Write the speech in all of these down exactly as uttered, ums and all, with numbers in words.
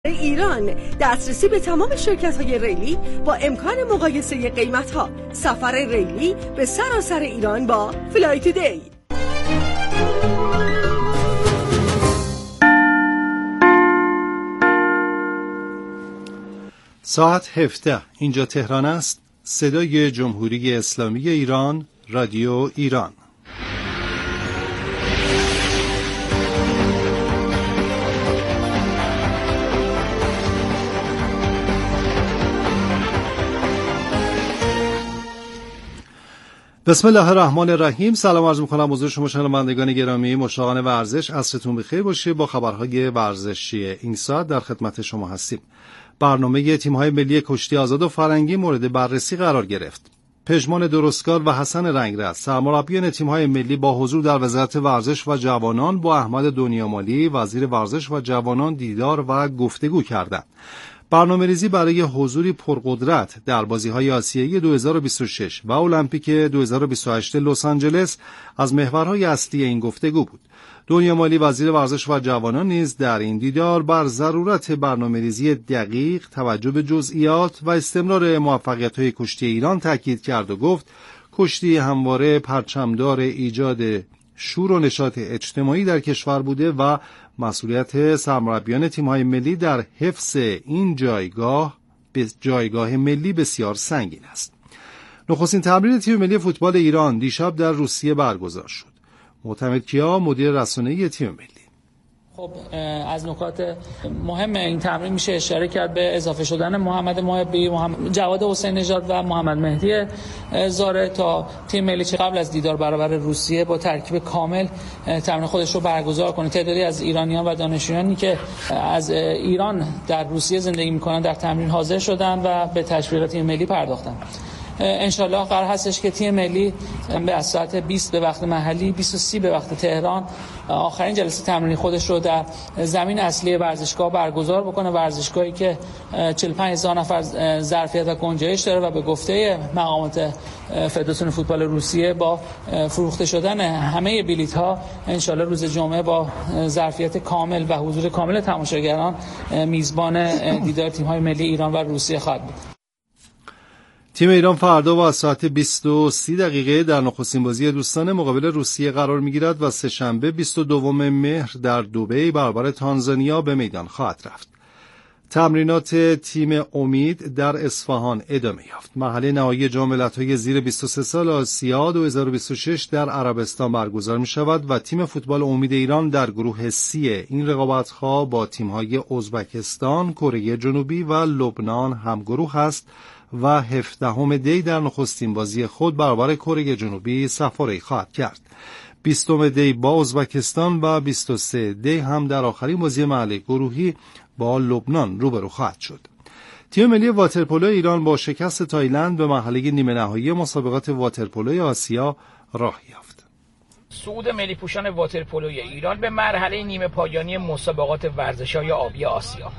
ایران دسترسی به تمام شرکت‌های ریلی با امکان مقایسه قیمت‌ها. سفر ریلی به سراسر ایران با فلای تودی. ساعت هفده اینجا تهران است. صدای جمهوری اسلامی ایران، رادیو ایران. بسم الله الرحمن الرحیم. سلام عرض می‌کنم حضور شما شنوندگان گرامی، مشتاقان ورزش. عصرتون بخیر باشه. با خبرهای ورزشی این ساعت در خدمت شما هستیم. برنامه تیم‌های ملی کشتی آزاد و فرنگی مورد بررسی قرار گرفت. پژمان درستکار و حسن رنگرز، سرمربیان تیم‌های ملی، با حضور در وزارت ورزش و جوانان با احمد دنیامالی، وزیر ورزش و جوانان، دیدار و گفتگو کردند. برنامه‌ریزی برای حضوری پرقدرت در بازی‌های آسیایی دو هزار و بیست و شش و المپیک دو هزار و بیست و هشت لس آنجلس از محورهای اصلی این گفتگو بود. دنیامالی، وزیر ورزش و جوانان، نیز در این دیدار بر ضرورت برنامه‌ریزی دقیق، توجه به جزئیات و استمرار موفقیت‌های کشتی ایران تاکید کرد و گفت کشتی همواره پرچمدار ایجاد شور و نشاط اجتماعی در کشور بوده و مسئولیت سرمربیان تیم‌های ملی در حفظ این جایگاه به جایگاه ملی بسیار سنگین است. نخستین تمرین تیم ملی فوتبال ایران دیشب در روسیه برگزار شد. معتمد کیا، مدیر رسانه‌ای تیم ملی: خب از نکات مهم این تمرین میشه اشاره کرد به اضافه شدن محمد محبی، محمد جواد حسین نژاد و محمد مهدی زاره تا تیم ملی چه قبل از دیدار برابر روسیه با ترکیب کامل تمرین خودش رو برگزار کنه. تعدادی از ایرانیان و دانشجویانی که از ایران در روسیه زندگی میکنن در تمرین حاضر شدن و به تشویق تیم ملی پرداختن. انشالله قرار هستش که تیم ملی به از ساعت بیست به وقت محلی، بیست و سی به وقت تهران، آخرین جلسه تمرینی خودش رو در زمین اصلی ورزشگاه برگزار بکنه. ورزشگاهی که چهل و پنج هزار نفر ظرفیت و گنجایش داره و به گفته مقامات فدراسیون فوتبال روسیه با فروخته شدن همه بلیط‌ها انشالله روز جمعه با ظرفیت کامل و حضور کامل تماشاگران میزبان دیدار تیم‌های ملی ایران و روسیه خواهد بود. تیم ایران فردا و از ساعت بیست و سی دقیقه در نخستین بازی دوستانه مقابل روسیه قرار می‌گیرد و سه‌شنبه بیست و دوم مهر در دبی برابر تانزانیا به میدان خواهد رفت. تمرینات تیم امید در اصفهان ادامه یافت. مرحله نهایی جام ملت‌های زیر بیست و سه سال آسیا دو هزار و بیست و شش در عربستان برگزار می‌شود و تیم فوتبال امید ایران در گروه سی این رقابت‌ها با تیم‌های ازبکستان، کره جنوبی و لبنان همگروه است و هفدهم دی در نخستین بازی خود برابر کره جنوبی سفاری خواهد کرد. بیستم دی با ازبکستان و بیست و سوم دی هم در آخرین بازی محلی گروهی با لبنان روبرو خواهد شد. تیم ملی واترپولو ایران با شکست تایلند به مرحله نیمه نهایی مسابقات واترپولو آسیا راه یافت. صعود ملی پوشان واترپولوی ایران به مرحله نیمه پایانی مسابقات ورزش‌های آبی آسیا.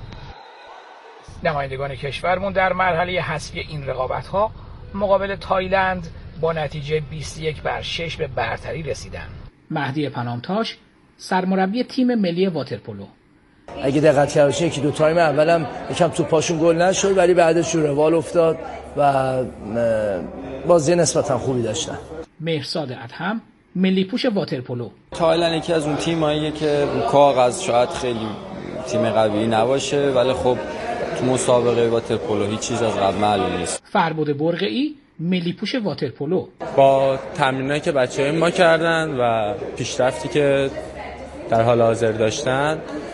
نمایندگان کشورمون در مرحله حذفی این رقابت‌ها مقابل تایلند با نتیجه بیست و یک بر شش به برتری رسیدند. مهدی پنامتاش، سرمربی تیم ملی واترپولو: اگه دقت کرده باشین یکی دو تایم اولم یکم تو پاشون گل نشد ولی بعدش رو روال افتاد و بازی نسبتا خوبی داشتن. مهرزاد ادهم، ملی پوش واترپولو: تایلند یکی از اون تیماییه که کاغذ شاید خیلی تیم قوی نباشه ولی خب تو مسابقه واترپولو هیچ چیز از قبل معلوم نیست. فربود برقعی، ملی پوش واترپولو: با تمرینایی که بچه‌های ما کردن و پیشرفتی که در حال حاضر داشتن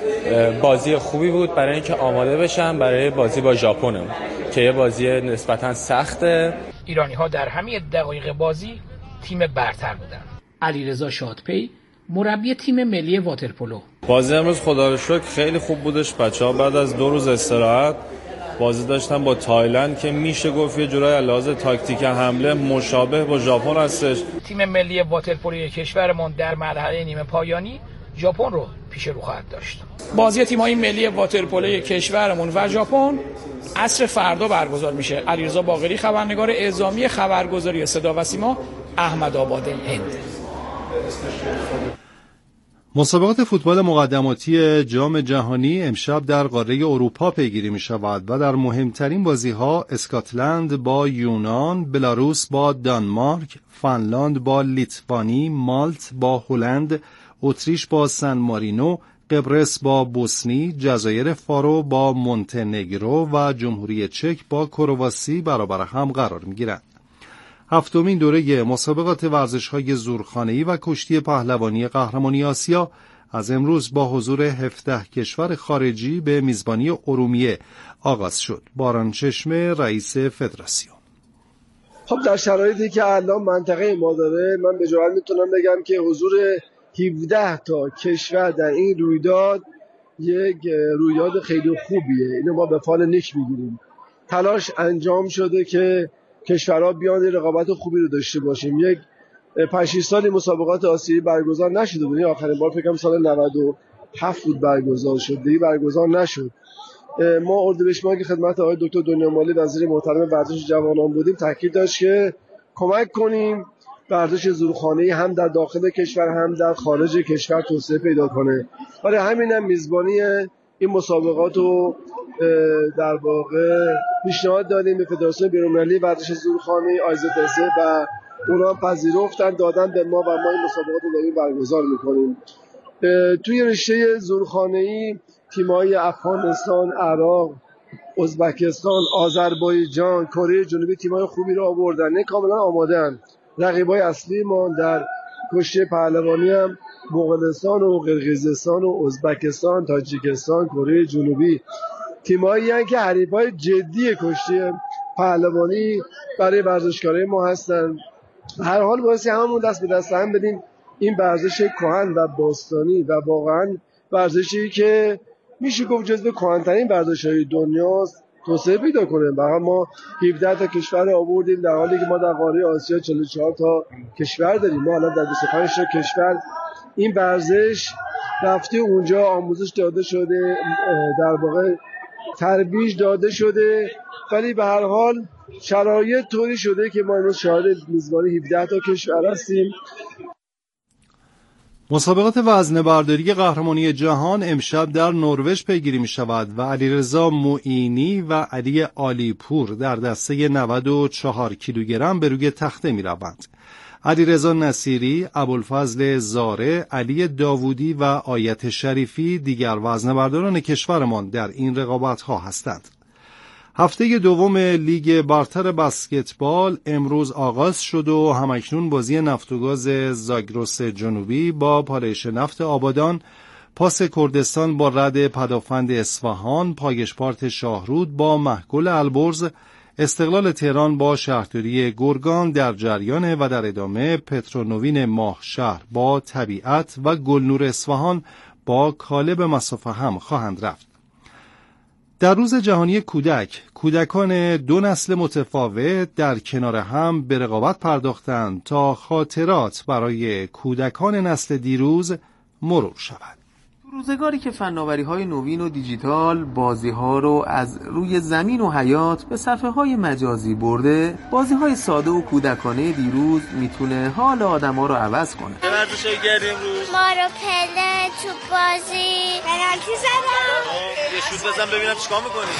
بازی خوبی بود برای اینکه آماده بشن برای بازی با ژاپن که یه بازی نسبتاً سخته. ایرانی‌ها در همه دقایق بازی تیم برتر بودن. علیرضا شادپی، مربی تیم ملی واترپولو: بازی امروز خدا رو شکر خیلی خوب بودش. بچه‌ها بعد از دو روز استراحت بازی داشتن با تایلند که میشه گفت یه جورای لحاظ تاکتیک حمله مشابه با ژاپن هستش. تیم ملی واترپولوی کشورمون در مرحله نیمه پایانی ژاپن رو پیش رو خواهد داشت. بازی تیم‌های ملی واترپولوی کشورمون و ژاپن عصر فردا برگزار میشه. علیرضا باقری، خبرنگار اعزامی خبرگزاری صدا و سیما، احمدآباد، هند. مسابقات فوتبال مقدماتی جام جهانی امشب در قاره اروپا پیگیری می شود و در مهمترین بازی ها اسکاتلند با یونان، بلاروس با دانمارک، فنلاند با لیتوانی، مالت با هلند، اتریش با سن مارینو، قبرس با بوسنی، جزایر فارو با مونتنگرو و جمهوری چک با کرواسی برابر هم قرار می گیرند. هفتمین دوره مسابقات ورزش‌های زورخانه‌ای و کشتی پهلوانی قهرمانی آسیا از امروز با حضور هفده کشور خارجی به میزبانی ارومیه آغاز شد. باران چشمه، رئیس فدراسیون: خب در شرایطی که الان منطقه ما داره، من به جرئت میتونم بگم که حضور هفده تا کشور در این رویداد یک رویداد خیلی خوبیه. اینو ما به فال نیک می‌گیریم. تلاش انجام شده که کشورها بیان رقابت خوبی رو داشته باشیم. یک پنج شش سالی مسابقات آسیایی برگزار نشده بود. آخرین بار فکر کنم سال نود و هفت بود برگزار شد. دیگه برگزار نشد. ما اردیبهشت ماه که خدمت آقای دکتر دنیامالی وزیر محترم ورزش جوانان بودیم، تاکید داشت که کمک کنیم ورزش زورخانه‌ای هم در داخل کشور هم در خارج کشور توسعه پیدا کنه. برای همین هم میزبانی این مسابقات رو در واقع پیشنهاد دادیم به فدراسیون بین‌المللی ورزش زورخانه‌ای آیزدس و اونا هم پذیرفتن دادن به ما و ما این مسابقات رو داریم برگزار میکنیم. توی رشته زورخانه‌ای تیم‌های افغانستان، عراق، ازبکستان، آذربایجان، کره جنوبی تیم‌های خوبی رو آوردن، کاملا آماده‌اند. رقیبای اصلی ما در کشتی پهلوانی هم مغولستان و قرقیزستان و ازبکستان، تاجیکستان، کره جنوبی تیمایی هستند که حریفای جدی کشتی پهلوانی برای ورزشکارای ما هستند. هر حال باعث هممون دست به دست هم بدیم این ورزش کهن و باستانی و واقعا ورزشی که میشه گفت جزو کهن‌ترین ورزش‌های دنیاست توسعه پیدا کنه. برای ما هفده تا کشور آوردیم در حالی که ما در قاره آسیا چهل و چهار تا کشور داریم. ما الان در بیست و پنج تا کشور این ورزش رفته اونجا آموزش داده شده، در واقع ترویج داده شده، ولی به هر حال شرایط طوری شده که ما امروز شاهد میزبانی هفده تا کشور هستیم. مسابقات وزنه برداری قهرمانی جهان امشب در نروژ پیگیری می شود و علیرضا معینی و علی عالیپور در دسته نود و چهار کیلوگرم به روی تخته می روند. علیرضا نصیری، ابوالفضل زاره، علی داوودی و آیت شریفی دیگر وزنه برداران کشورمان در این رقابت ها هستند. هفته دوم لیگ برتر بسکتبال امروز آغاز شد و همکنون بازی نفت و گاز زاگرس جنوبی با پالایش نفت آبادان، پاس کردستان با رد پدافند اصفهان، پایشپارت شاهرود با محگل البرز، استقلال تهران با شهرداری گرگان در جریان و در ادامه پترونوین ماهشهر با طبیعت و گلنور اصفهان با کالب مصافه هم خواهند رفت. در روز جهانی کودک، کودکان دو نسل متفاوت در کنار هم به رقابت پرداختند تا خاطرات برای کودکان نسل دیروز مرور شود. روزگاری که فناوری‌های نوین و دیجیتال بازی‌ها رو از روی زمین و حیات به صفحه‌های مجازی برده، بازی‌های ساده و کودکانه دیروز میتونه حال آدم‌ها رو عوض کنه. چه ورزشی کردی امروز؟ ما رو پله، توپ بازی، پنالتی زدم. یه شوت بزن ببینم چیکار می‌کنی.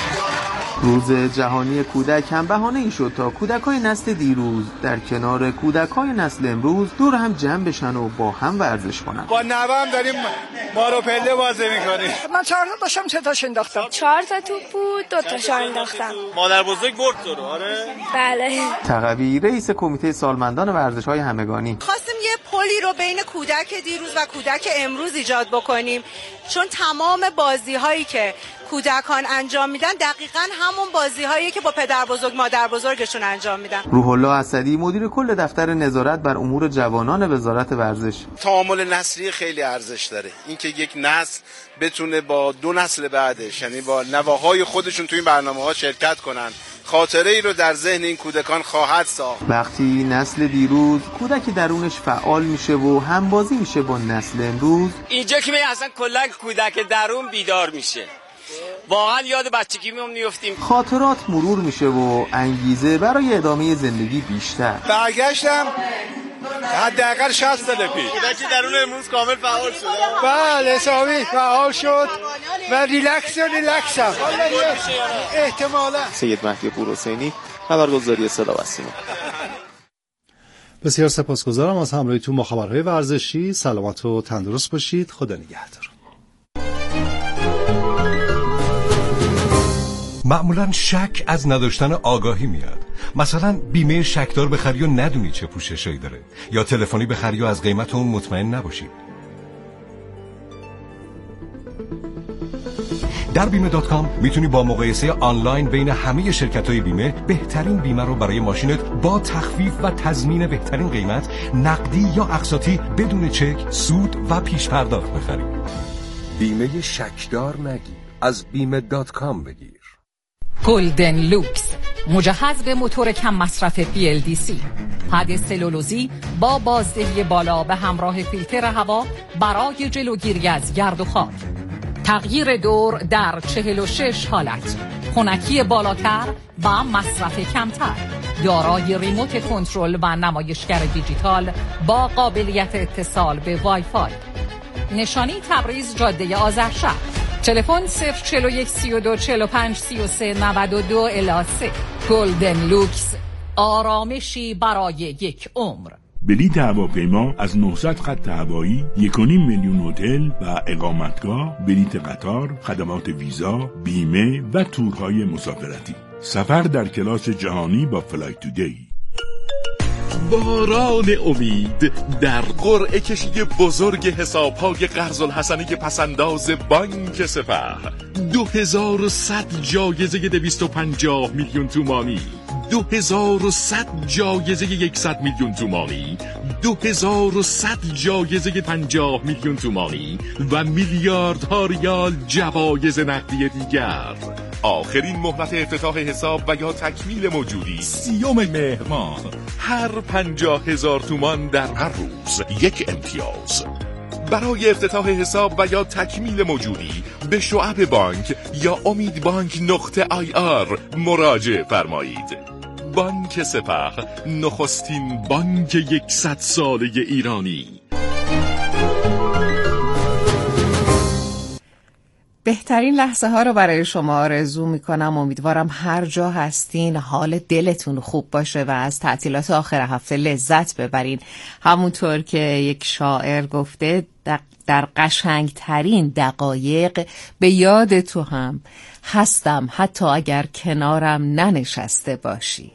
روز جهانی کودک هم بهانه‌ای شد تا کودکای نسل دیروز در کنار کودکای نسل امروز دور هم جمع بشن و با هم ورزش کنن. با نوام داریم ما رو پله بازی می‌کنیم. من چهار تا داشتم، سه تاش انداختم. چهار تا توپ بود، دو تاشو انداختم. مادر بزرگ برد تو رو، آره؟ بله. تقوی رئیس کمیته سالمندان ورزش‌های همگانی. خواستیم یه پلی رو بین کودک دیروز و کودک امروز ایجاد بکنیم، چون تمام بازی‌هایی که کودکان انجام میدن دقیقاً همون بازی‌هایی که با پدر بزرگ مادر بزرگشون انجام میدن. روح الله اسدی مدیر کل دفتر نظارت بر امور جوانان وزارت ورزش: تعامل نسلی خیلی ارزش داره. اینکه یک نسل بتونه با دو نسل بعدش، یعنی با نواهای خودشون تو این برنامه‌ها شرکت کنن، خاطره ای رو در ذهن این کودکان خواهد ساخت. وقتی نسل دیروز کودکی درونش فعال میشه و همبازی میشه با نسل امروز، اینجا که اصلا کلا کودک درون بیدار میشه، واقعا یاد بچگیمون میافتیم، خاطرات مرور میشه و انگیزه برای ادامه زندگی بیشتر. برگشتم حداقل شصت سال پیش. کودکی درون امروز کامل فعال شد. بله حسابی فعال شد و ریلکس و ریلکس هم احتمالا. سید مهدی پورحسینی، خبرگزاری صدا و سیما. بسیار سپاسگزارم از همراهیتون با خبرهای ورزشی. سلامت و تندرست باشید. خدا نگهدار. معمولاً شک از نداشتن آگاهی میاد. مثلا بیمه شکدار بخری و ندونی چه پوششایی داره، یا تلفنی بخری و از قیمت اون مطمئن نباشی. در بیمه دات کام میتونی با مقایسه آنلاین بین همه شرکت‌های بیمه بهترین بیمه رو برای ماشینت با تخفیف و تضمین بهترین قیمت، نقدی یا اقساطی، بدون چک، سود و پیش پرداخت بخری. بیمه شکدار نگیر، از بیمه دات کام بگیر. گلدن لوکس، مجهز به موتور کم مصرف بی ال دی سی، حد سلولوزی با بازدهی بالا به همراه فیلتر هوا برای جلوگیری از گرد و خاک، تغییر دور در چهل و شش حالت، خنکی بالاتر و مصرف کمتر، دارای ریموت کنترل و نمایشگر دیجیتال با قابلیت اتصال به وای فای. نشانی تبریز، جاده آذرشهر. تلفن صفر چهل و یک سی و دو چهل و پنج سی و سه نود و دو الی سه. گلدن لوکس، آرامشی برای یک عمر. بلیط هواپیما از نهصد خط هوایی، یک و نیم میلیون هتل و اقامتگاه، بلیط قطار، خدمات ویزا، بیمه و تورهای مسافرتی. سفر در کلاس جهانی با فلای تودی. باران امید در قرعه کشی بزرگ حساب‌های قرض الحسنه پسنداز بانک سپه. دو هزار و صد جایزه دویست و پنجاه میلیون تومانی، دو هزار و صد جایزه صد میلیون تومانی، دو هزار و صد جایزه پنجاه میلیون تومانی و میلیاردها ریال جوایز نقدی دیگر. آخرین مهلت افتتاح حساب و یا تکمیل موجودی سیوم مهر ماه. هر پنجاه هزار تومان در هر روز یک امتیاز. برای افتتاح حساب و یا تکمیل موجودی به شعب بانک یا امید بانک نقطه آی آر مراجعه فرمایید. بانک سپه، نخستین بانک یکصد ساله ایرانی. بهترین لحظه ها رو برای شما آرزو میکنم. امیدوارم هر جا هستین حال دلتون خوب باشه و از تعطیلات آخر هفته لذت ببرین. همونطور که یک شاعر گفته، در قشنگترین دقایق به یاد تو هم هستم، حتی اگر کنارم ننشسته باشی.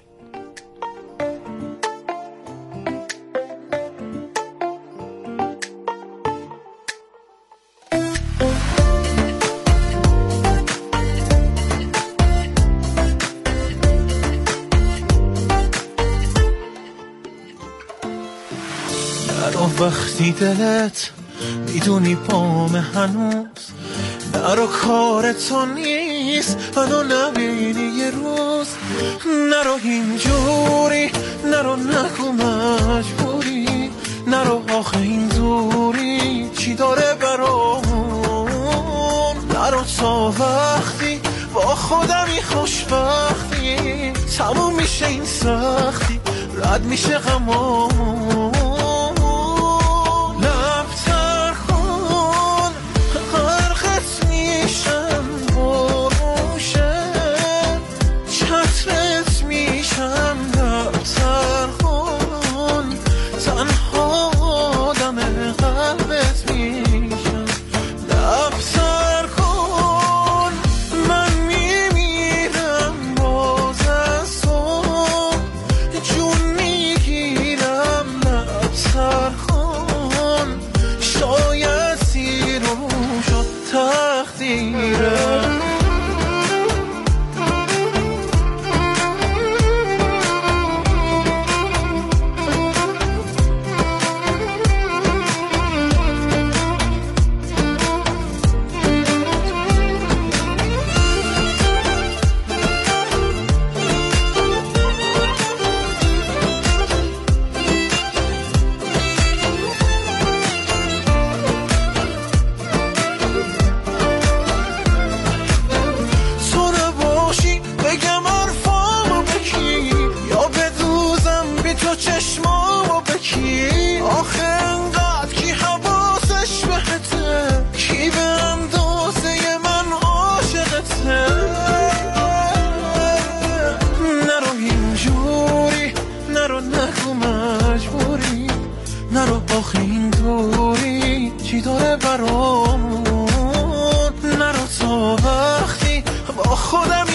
وقتی دلت میدونی پام هنوز نرو، کار تو نیست منو نبینی یه روز. نرو اینجوری، نرو نگو مجبوری، نرو آخه این دوری چی داره برامون. نرو تا وقتی با خودمی خوشبختی تموم میشه این سختی، رد میشه غمامون.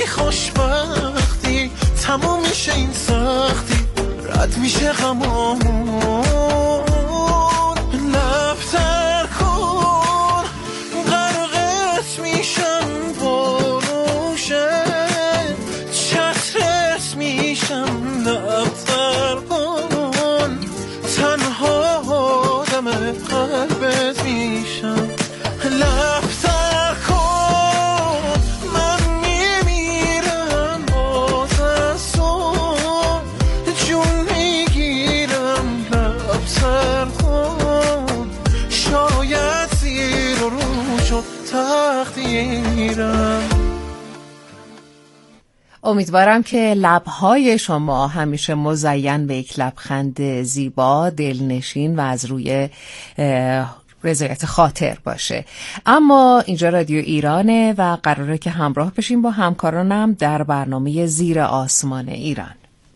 خوشبختی تموم میشه این سختی رد میشه غمامون نفتر کن غرقت میشم بروشه چترت میشم نفتر کن تنها آدم قلبت میشم لفتر کن من میمیرم باز از تو جون میگیرم لفتر کن شاید زیر و رو شد تقدیرم. امیدوارم که لبهای شما همیشه مزین به یک لبخند زیبا، دلنشین و از روی رضایت خاطر باشه. اما اینجا رادیو ایرانه و قراره که همراه بشیم با همکارانم در برنامه زیر آسمان ایران.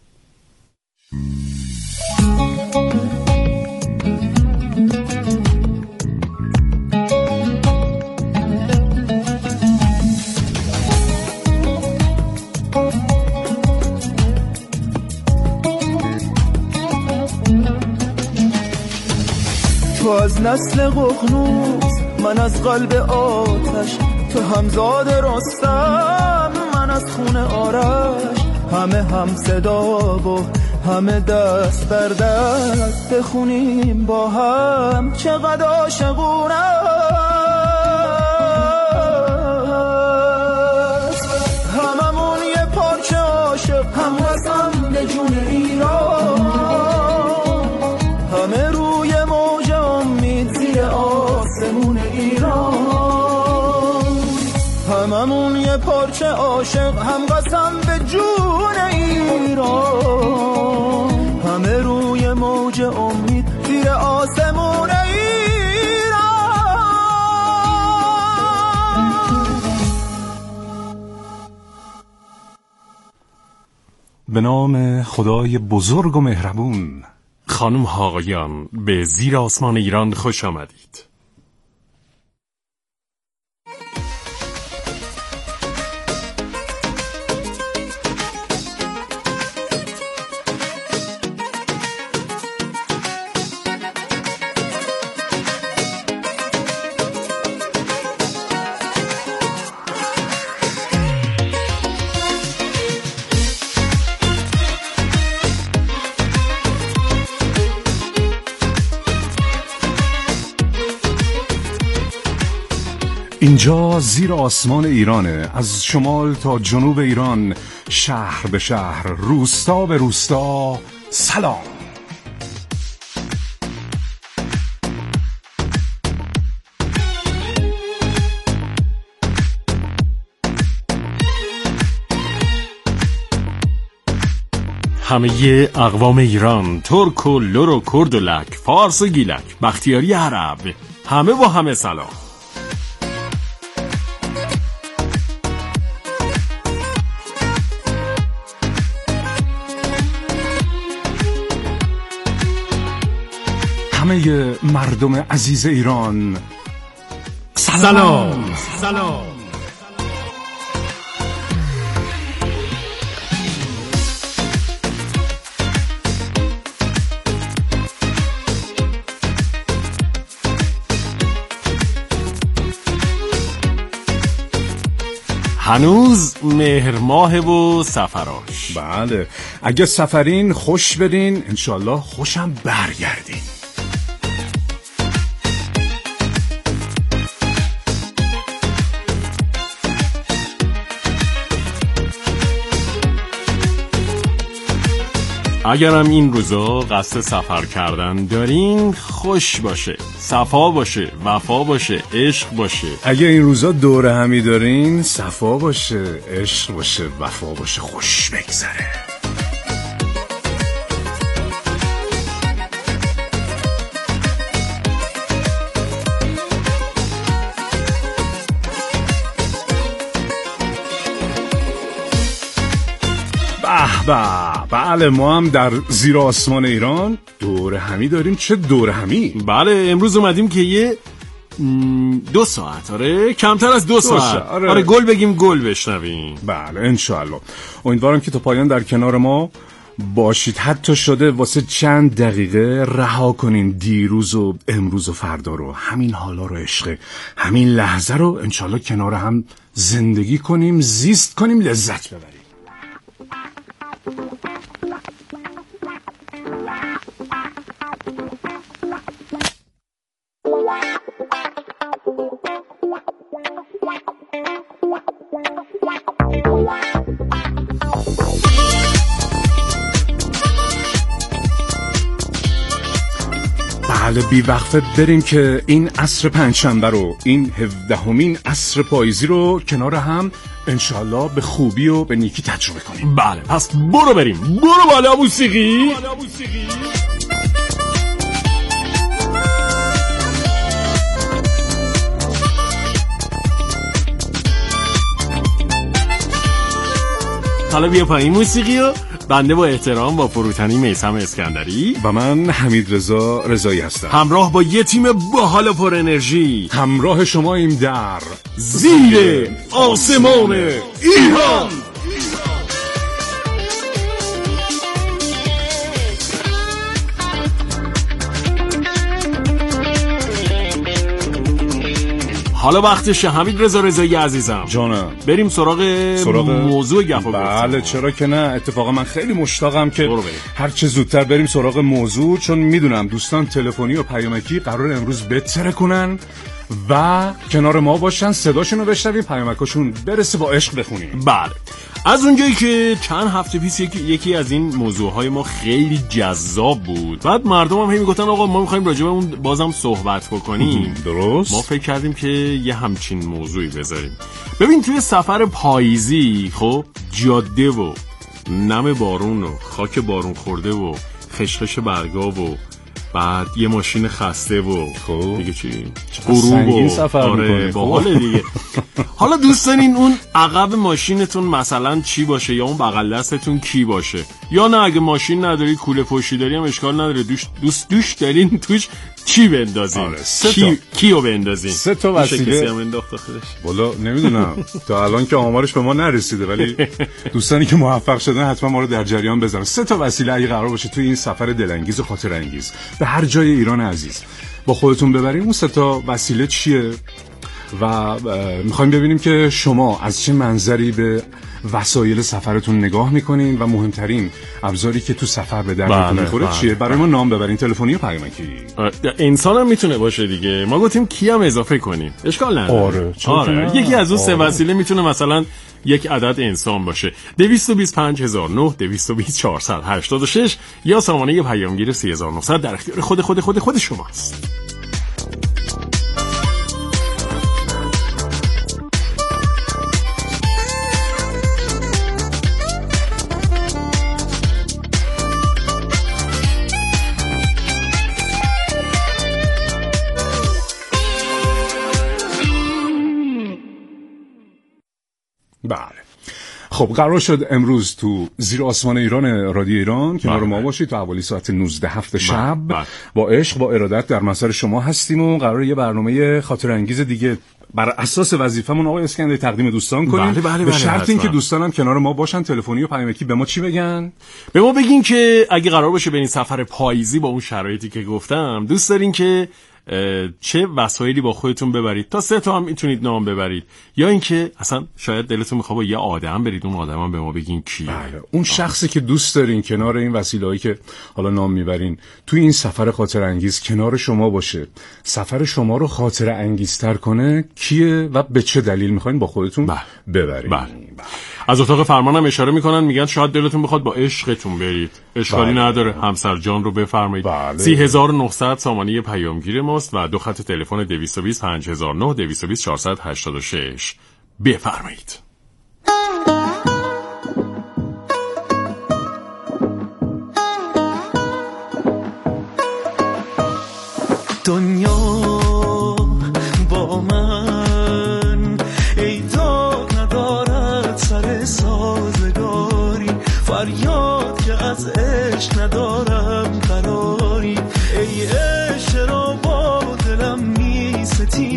تو از نسل ققنوس من از قلب آتش تو همزاد رستم من از خون آرش همه هم صدا و همه دست در دست بخونیم با هم چقدر عاشقونه است هممون یه پارچه عاشق هم رسم به جون ایران همه روی موج امید زیر آسمون ایران هممون یه پارچه عاشق هم قسم به جون ایران همه روی موج امید زیر آسمون ایران. به نام خدای بزرگ و مهربون. خانم ها آقایان، به زیر آسمان ایران خوش آمدید. اینجا زیر آسمان ایرانه، از شمال تا جنوب ایران، شهر به شهر، روستا به روستا. سلام. همه اقوام ایران، ترک و لر و کرد و لک، فارس و گیلک، بختیاری عرب، همه با همه سلام. همه مردم عزیز ایران سلام. سلام, سلام. هنوز مهر ماه و سفراش. بله، اگه سفرین خوش برین، انشالله خوشم برگردین. اگرم این روزا قصد سفر کردن دارین، خوش باشه، صفا باشه، وفا باشه، عشق باشه. اگه این روزا دوره همی دارین، صفا باشه، عشق باشه، وفا باشه، خوش بگذره. به بله، ما هم در زیر آسمان ایران دوره همی داریم. چه دوره همی؟ بله، امروز اومدیم که یه دو ساعت. آره کمتر از دو, دو ساعت. آره. آره گل بگیم گل بشنویم. بله انشالله. امیدوارم که تا پایان در کنار ما باشید. حتی شده واسه چند دقیقه رها کنین دیروز و امروز و فردا رو، همین حالا رو، عشق همین لحظه رو انشالله کنار هم زندگی کنیم، زیست کنیم، لذت ببریم. بله بی وقفه بریم که این عصر پنجشنبه رو، این هفدهمین عصر پاییزی رو کنار هم انشالله به خوبی و به نیکی تجربه کنیم. بله پس برو بریم، برو بالا موسیقی. حالا بیا پایین موسیقی رو. بنده با احترام با فروتنی میثم اسکندری و من حمید رضا رضایی هستم، همراه با یه تیم باحال و پر انرژی همراه شماییم در زیر آسمان ایران. حالا وقتشه حمید رضا رضایی عزیزم جانم، بریم سراغ, سراغ... موضوع گپ و گفت. بله چرا که نه، اتفاقا من خیلی مشتاقم که هر چه زودتر بریم سراغ موضوع، چون میدونم دوستان تلفنی و پیامکی قرار امروز بتره کنن و کنار ما باشن، صداشون رو بشنویم، پیامکاشون برسه، با عشق بخونیم. بله از اونجایی که چند هفته پیش یکی, یکی از این موضوعهای ما خیلی جذاب بود، بعد مردم هم هی میگفتن آقا ما میخوایم راجع به اون بازم صحبت بکنیم. درست. ما فکر کردیم که یه همچین موضوعی بذاریم. ببین توی سفر پاییزی خب جاده و نم بارون و خاک بارون خورده و خشخش برگا و بعد یه ماشین خسته و خب دیگه چی؟ غروب و سفر آره باحال دیگه. حالا دوست دارین اون عقب ماشینتون مثلا چی باشه یا اون بغل دستتون کی باشه، یا نه اگه ماشین نداری کوله پشتی داری هم اشکال نداره، دوش دوست دوش دارین توش چی بندازین؟ آره سه کی کیو بندازین؟ سه تا وسیله کسی هم انداخت آخرش. والا نمیدونم تا الان که آمارش به ما نرسیده، ولی دوستانی که موفق شدن حتما ما رو در جریان بذارن. سه تا وسیله اگه قرار باشه توی این سفر دلانگیز و خاطر انگیز به هر جای ایران عزیز با خودتون ببریم، اون سه تا وسیله چیه و میخوایم ببینیم که شما از چه منظری به وسایل سفرتون نگاه میکنین و مهمترین ابزاری که تو سفر به دردتون میخوره بله، چیه. برای ما نام ببرین، تلفنی و پیامکی. انسان هم میتونه باشه دیگه، ما گفتیم کی هم اضافه کنیم، اشکال نداره. آره, آره. یکی از اون سه وسیله میتونه مثلا یک عدد انسان باشه. دویست و بیست و پنج هزار و نه، دویست و بیست چهارصد و هشتاد و شش یا سامانه پیامگیر سه هزار و نهصد در اختیار خود خود خود خود شماست. بله خب قرار شد امروز تو زیر آسمان ایران رادیو ایران کنار ما باشید تا حوالی ساعت نوزده هفت شب. بله. با عشق با ارادت در مسار شما هستیم و قرار یه برنامه خاطر انگیز دیگه بر اساس وظیفمون آقای اسکندری تقدیم دوستان کنیم. بله بله به شرط اینکه دوستانم کنار ما باشن، تلفنی و پیامکی به ما چی بگن؟ به ما بگین که اگه قرار باشه برین سفر پاییزی با اون شرایطی که گفتم، دوست دارین که چه وسایلی با خودتون ببرید، تا سه تا هم میتونید نام ببرید، یا اینکه اصلا شاید دلتون میخواد با یه آدم برید، اون آدم هم به ما بگین کیه. بله. اون شخصی که دوست دارین کنار این وسیله‌ای که حالا نام میبرین توی این سفر خاطر انگیز کنار شما باشه، سفر شما رو خاطر انگیزتر کنه، کیه و به چه دلیل میخواین با خودتون بله. ببرید. بله. بله. از اتاق فرمان هم اشاره میکنن، میگن شاید دلتون بخواد با عشقتون برید، اشکالی بله. نداره، همسر جان رو بفرمایید. بله. سی هزار و نهصد سامانه پیامگیر ماست و دو خط تلفن دویست و بیست پنج هزار و نه، دویست و بیست چهارصد و هشتاد و شش. بفرمایید. دنیا با من ایداد ندارد سر سازگاری، فریاد که از عشق ندارم قراری، ای عشق را با دلم می ستی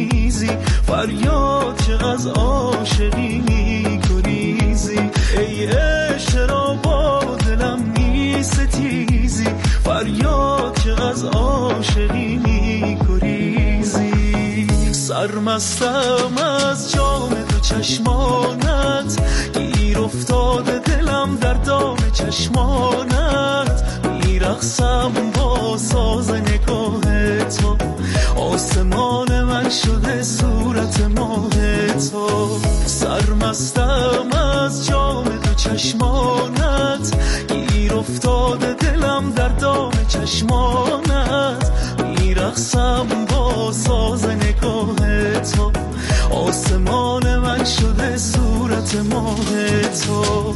فریاد که از عاشقی میگریزی، ای عشق را با دلم میستیزی، فریاد که از عاشقی میگریزی. سرمستم از جام دو چشمانت، گیر افتاده دلم در دام چشمانت، میرقصم با ساز نگاه تو، آسمان من شده صورت ماه تو. سرمستم از جام دو چشمانت، گیر افتاده دلم در دام چشمانت، میرقصم با ساز نگاه تو، آسمان من شده صورت ماه تو.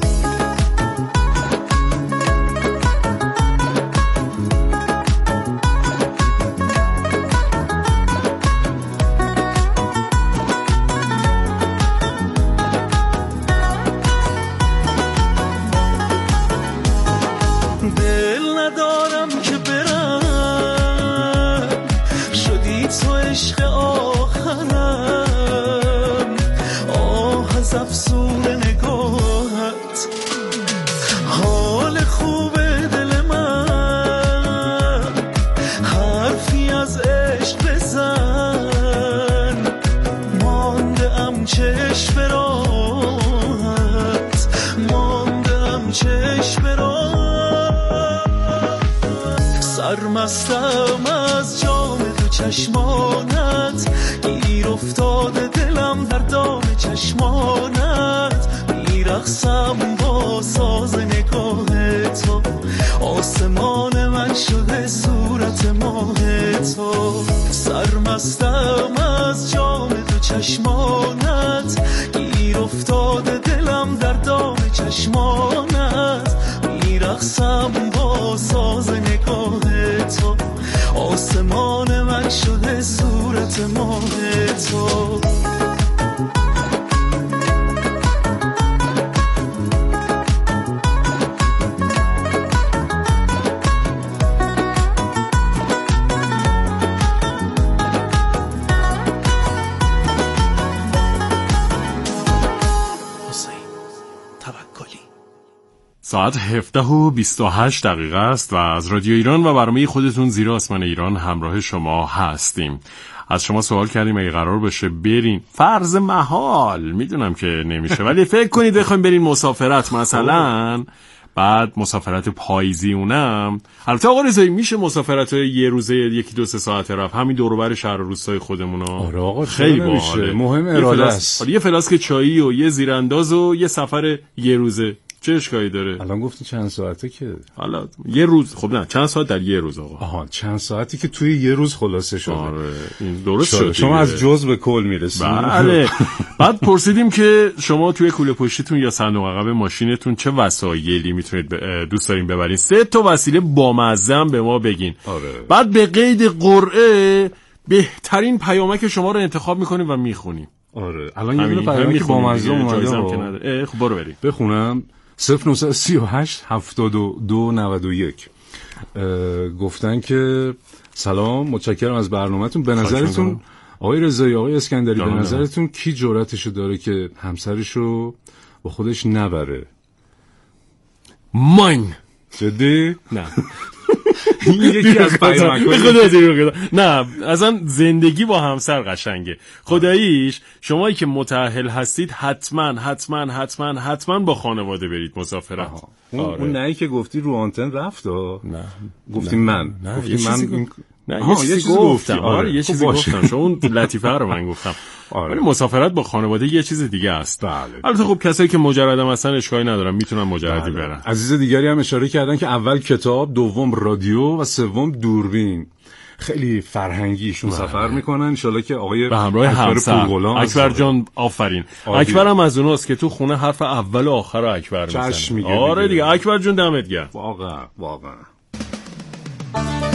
سرمستم از جام دو چشمانت، گیر افتاده دلم در دام چشمانت، میرقصم با ساز نگاه تو، آسمان من شده صورت ماه تو. سرمستم از جام دو چشمانت، گیر افتاده دلم در دام چشمانت، میرقصم با ساز نگاه تو، آسمان من شده صورت ماه تو. ساعت هفده و بیست و هشت دقیقه است و از رادیو ایران و برنامه خودتون زیر آسمان ایران همراه شما هستیم. از شما سوال کردیم اگه قرار بشه برین، فرض محال میدونم که نمیشه، ولی فکر کنید بخوایم برین مسافرت مثلا، بعد مسافرت پاییزی اونم، البته آقا رضایی میشه مسافرت یه روزه یکی دو سه ساعته رفت همین دور و بر شهر و روستای خودمون. آره آقا خیلی باحاله، مهم اراده است. یه فلاسک چایی و یه زیرانداز و یه سفر یه روزه چه اشکالی داره؟ الان گفتی چند ساعته که حالا یه روز، خب نه چند ساعت در یه روز آقا. آها چند ساعتی که توی یه روز خلاصه شده. آره این درست شد. شما از جزء به کل میرسید. بله. بعد پرسیدیم که شما توی کوله پشتیتون یا صندوق عقب ماشینتون چه وسایلی میتونید دوست دارین ببرین؟ سه تا وسیله بامزه هم به ما بگین. آره. بعد به قید قرعه بهترین پیامک شما رو انتخاب میکنیم و میخونیم. آره الان یه دونه پیامک بامزه اومده. خب برو بریم. بخونم. صفر نهصد و سی و هشت هفتاد و دو نود و یک گفتن که سلام، متشکرم از برنامه‌تون. به نظرتون آقای رضایی، آقای اسکندری، به نظرتون کی جرأتشو داره که همسرشو با خودش نبره؟ من. جدی؟ نه. یکی از پیامک‌ها. نه اصلا زندگی با همسر قشنگه خداییش. شمایی که متأهل هستید حتما حتما حتما حتما با خانواده برید مسافرت. اون آره. اون نهی که گفتی رو آنتن رفت ها. نه گفتی من نه. گفتی من این... نه یه چیزی گفتم. آره یه چیزی گفتم. شما اون لطیفه رو من گفتم. آره. ولی مسافرت با خانواده یه چیز دیگه است. بله. البته خب کسایی که مجردم هستن اشکالی ندارن، میتونن مجردی بله. برن. عزیز دیگری هم اشاره کردن که اول کتاب، دوم رادیو و سوم دوربین. خیلی فرهنگیشون سفر میکنن. ان شاءالله که آقای به همراه همسر اکبر جان آفرین. اکبر هم از اوناست که تو خونه حرف اول و آخر رو اکبر میزنه. چشم میگه. آره دیگه اکبر جون دمت گرم. واقعا واقعا.